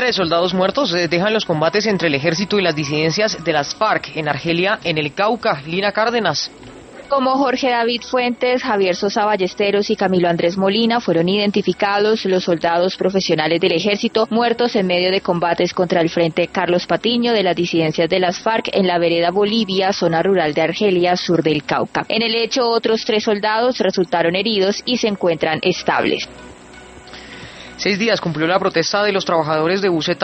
de soldados muertos dejan los combates entre el ejército y las disidencias de las FARC en Argelia, en el Cauca. Lina Cárdenas. Como Jorge David Fuentes, Javier Sosa Ballesteros y Camilo Andrés Molina fueron identificados los soldados profesionales del ejército muertos en medio de combates contra el Frente Carlos Patiño de las disidencias de las FARC en la vereda Bolivia, zona rural de Argelia, sur del Cauca. En el hecho, otros 3 soldados resultaron heridos y se encuentran estables. 6 días cumplió la protesta de los trabajadores de Buseta